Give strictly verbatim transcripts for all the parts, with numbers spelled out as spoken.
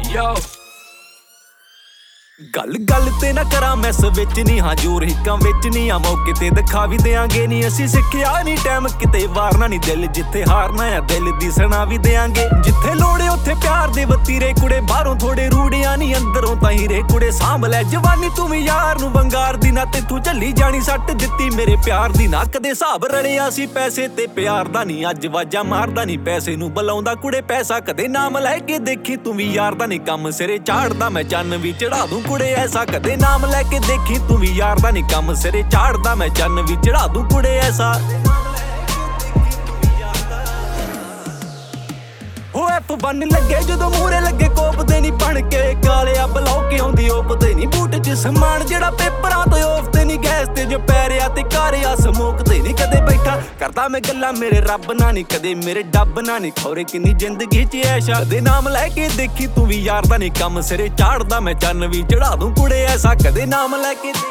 Yo ਗੱਲ ਗੱਲ ਤੇ ਨਾ ਕਰਾਂ ਮੈਂ ਸਵਿਚ ਨਹੀਂ ਹਾਂ ਜੋਰ ਹਿੱਕਾਂ ਵਿੱਚ ਨਹੀਂ ਆ ਮੌਕੇ ਤੇ ਦਿਖਾ ਵੀ ਦਿਆਂਗੇ ਨਹੀਂ ਅਸੀਂ ਸਿੱਖਿਆ ਨਹੀਂ ਟਾਈਮ ਕਿਤੇ ਵਾਰਨਾ ਨਹੀਂ ਦਿਲ ਜਿੱਥੇ ਹਾਰਨਾ ਆ ਦਿਲ ਦੀ ਸੁਣਾ ਵੀ ਦਿਆਂਗੇ ਜਿੱਥੇ ਲੋੜੇ ਉੱਥੇ ਪਿਆਰ ਦੇ ਵਤੀਰੇ ਕੁੜੇ ਬਾਹਰੋਂ ਥੋੜੇ ਰੂੜਿਆਂ ਨਹੀਂ ਅੰਦਰੋਂ ਤਾਂ ਹੀਰੇ ਕੁੜੇ ਸਾਂਭ ਲੈ ਜਵਾਨੀ ਤੂੰ ਵੀ ਯਾਰ ਨੂੰ ਵੰਗਾਰ ਦੀ ਨਾ ਤੇ ਤੂੰ ਝੱਲੀ ਜਾਣੀ ਸੱਟ ਦਿੱਤੀ ਮੇਰੇ ਪਿਆਰ ਦੀ ਨਾ ਕਦੇ ਹਿਸਾਬ ਰਲਿਆ ਸੀ ਪੈਸੇ ਤੇ ਪਿਆਰ ਦਾ ਨਹੀਂ ਅੱਜ ਵਾਜਾ ਮਾਰਦਾ ਨਹੀਂ ਪੈਸੇ ਨੂੰ ਬੁਲਾਉਂਦਾ ਕੁੜੇ ਪੈਸਾ ਕਦੇ ਨਾਮ ਲੈ ਕੇ ਦੇਖੀ ਤੂੰ ਵੀ ਯਾਰ ਦਾ ਨਹੀਂ ਕੰਮ ਸਿਰੇ ਚਾੜਦਾ ਮੈਂ ਚੰਨ ਵੀ ਚੜਾ ਦੂੰ ਕੁੜੇ ਐਸਾ ਕਦੇ ਨਾਮ ਲੈ ਕੇ ਦੇਖੀ ਤੂੰ ਵੀ ਯਾਰ ਦਾ ਨਹੀਂ ਕੰਮ ਸਿਰੇ ਚਾੜਦਾ ਮੈਂ ਚੰਨ ਵੀ ਚੜਾ ਦੂੰ ਕੁੜੇ ਐਸਾ ਹੋ ਐਫ ਵਨ ਲੱਗੇ ਜਦੋਂ ਮੂਰੇ ਲੱਗੇ ਕੋਪਦੇ ਨਹੀਂ ਬਣ ਕੇ ਕਾਲਿਆ ਬਲੌਕ ਆਉਂਦੀ ਓਪਦੇ ਨਹੀਂ ਬੂਟ ਚ ਸਮਾਨ ਜਿਹੜਾ ਪੇਪਰਾਂ ਤੋਂ ਆਫ ਤੇ ਨਹੀਂ ਗੈਸ ਤੇ ਜੋ ਪੈਰਿਆ ਤੇ ਕਾਰਿਆ ਸਮੋਕ ਤੇ ਨਹੀਂ ਕਦੇ ਬੈਠਾ ਕਰਦਾ ਮੈਂ ਗੱਲਾਂ ਮੇਰੇ ਰੱਬ ਨਾਲ ਨਹੀਂ ਕਦੇ ਮੇਰੇ ਡੱਬ ਨਾਲ ਨਹੀਂ ਖੌਰੇ ਕਿੰਨੀ ਜ਼ਿੰਦਗੀ ਚ ਐਸ਼ਾ ਕਦੇ ਨਾਮ ਲੈ ਕੇ ਦੇਖੀ ਤੂੰ ਵੀ ਯਾਰ ਦਾ ਨਹੀਂ ਕੰਮ ਸਿਰੇ ਚਾੜਦਾ ਮੈਂ ਚੰਨ ਵੀ ਚੜਾ ਦੂੰ ਕੁੜੇ ਐਸਾ ਕਦੇ ਨਾਮ ਲੈ ਕੇ ਦੇਖੀ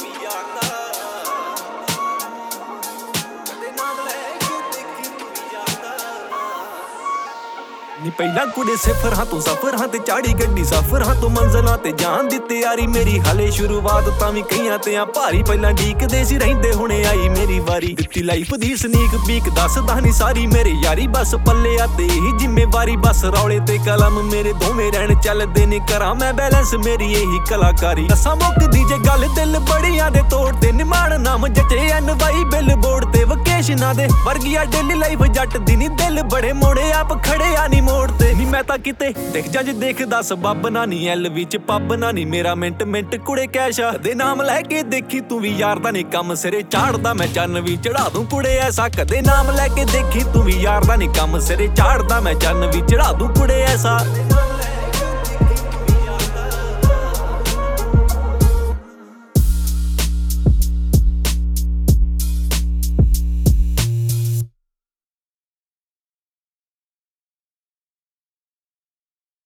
ਨੀ ਪਹਿਲਾਂ ਕੁੜੇ ਸਿਫਰ ਹਾਂ ਤੂੰ ਸਫਰ ਹਾਂ ਤੇ ਚਾੜੀ ਗੱਡੀ ਸਫਰ ਹਾਂ ਤੂੰ ਮੰਜ਼ਲਾਂ ਤੇ ਜਾਣ ਦੀ ਤਿਆਰੀ ਮੇਰੀ ਹਲੇ ਸ਼ੁਰੂਆਤ ਤਾਂ ਵੀ ਕਈਆਂ ਤੇ ਆ ਭਾਰੀ ਪਹਿਲਾਂ ਢੀਕਦੇ ਸੀ ਰਹਿੰਦੇ ਹੁਣੇ ਆਈ ਮੇਰੀ ਵਾਰੀ ਦਿੱਤੀ ਲਾਈਫ ਦੀ ਸਨੀਕ ਪੀਕ ਦੱਸਦਾ ਨਹੀਂ ਸਾਰੀ ਮੇਰੇ ਯਾਰੀ ਬਸ ਪੱਲੇ ਆ ਤੇ ਇਹੀ ਜ਼ਿੰਮੇਵਾਰੀ ਬਸ ਰੌਲੇ ਤੇ ਕਲਮ ਮੇਰੇ ਦੋਵੇਂ ਰਹਿਣ ਚੱਲਦੇ ਨੇ ਕਰਾਂ ਮੈਂ ਬੈਲੈਂਸ ਮੇਰੀ ਇਹੀ ਕਲਾਕਾਰੀ ਦੱਸਾਂ ਮੁੱਕਦੀ ਜੇ ਗੱਲ ਦਿਲ ਬੜੀਆਂ ਦੇ ਤੋੜ ਤੇ ਨਿਮਾਣ ਨਾਮ ਜੱਟੇ ਐਨ ਵਾਈ ਬਿੱਲ ਬੋਰਡ ਤੇ ਵਕੇਸ਼ਨਾਂ ਦੇ ਵਰਗੀਆ ਡੇਲੀ ਲਾਈਫ ਜੱਟ ਦੀ ਨੀ ਦਿਲ ਬੜੇ ਮੋੜੇ ਆਪ ਖੜੇ ਆ ਨੀ ਮੋੜ ਤੇ ਨੀ ਮੈਂ ਤਾਂ ਕਿਤੇ ਦਿਖ ਜਾਂ ਜੇ ਦੇਖਦਾ ਸਬੱਬ ਨਾ ਨੀ ਐਲ ਵਿੱਚ ਪੱਬ ਨਾ ਨੀ ਮੇਰਾ ਮਿੰਟ ਮਿੰਟ ਕੁੜੇ ਕੈਸ਼ਾ ਦੇ ਨਾਮ ਲੈ ਕੇ ਦੇਖੀ ਤੂੰ ਵੀ ਯਾਰ ਦਾ ਨੀ ਕੰਮ ਸਿਰੇ ਚਾੜਦਾ ਮੈਂ ਚੰਨ ਵੀ ਚੜਾ ਦੂੰ ਕੁੜੇ ਐਸਾ ਕਦੇ ਨਾਮ ਲੈ ਕੇ ਦੇਖੀ ਤੂੰ ਵੀ ਯਾਰ ਦਾ ਨੀ ਕੰਮ ਸਿਰੇ ਚਾੜਦਾ ਮੈਂ ਚੰਨ ਵੀ ਚੜਾ ਦੂੰ ਕੁੜੇ ਐਸਾ